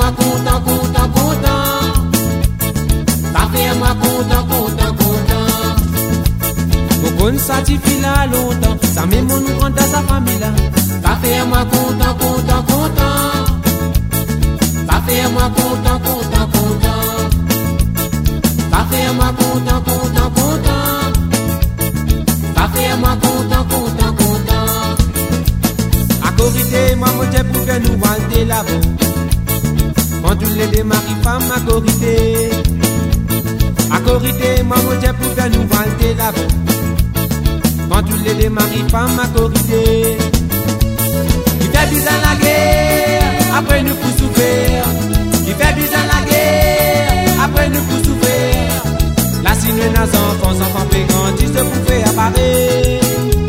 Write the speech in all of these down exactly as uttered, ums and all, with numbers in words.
moi content, content, content. Ça fait moi content, content, content. Beaucoup ne satisfait là longtemps, ça même nous prend dans sa famille là. Ça fait moi content, content, content. Ça fait moi content, content, content. Ça fait moi content, content, content. Ça fait moi content, content, content. À corriger, moi, mon Dieu, pour que nous valder là-bas. Quand tous les deux maris femmes à corriger. À corriger, moi, mon Dieu, pour que nous valder là-bas. Quand tous les deux maris femmes à corriger. Qui fait bizarre la guerre, après nous pour souffrir. Qui fait bizarre la guerre, après nous pour souffrir. La signe nos enfants, enfants payants, ils se pouvaient apparaître.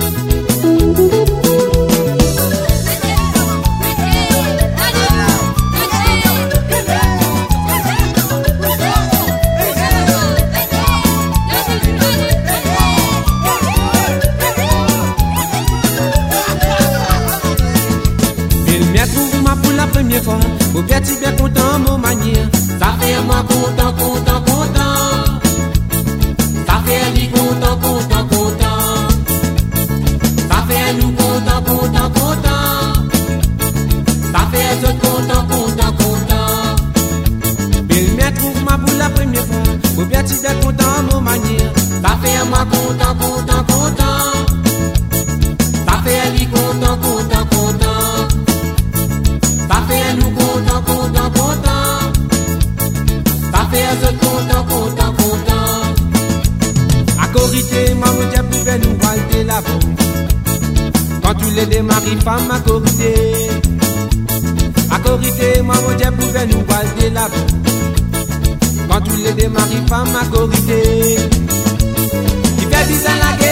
Pour la première fois, au bien tu bien content mon manière. Ça fait moi content, content, content. Ça fait lui content, content, content. Ça fait nous content, content, content. Ça fait eux content, content, content. Bien bien trouve moi pour la première fois, au bien tu bien content mon manière. Ça fait moi content, content, content. Ça fait lui content, content, content. Ça fait nous content, content, content. Ça fait eux content, content, content. À corriger, moi mon Dieu pouvait nous valder la peau. Quand tous les deux maris femmes à corriger. À corriger, moi mon Dieu pouvait nous valder la peau. Quand tous les deux maris femmes à corriger. Qui fait bizarre la guerre.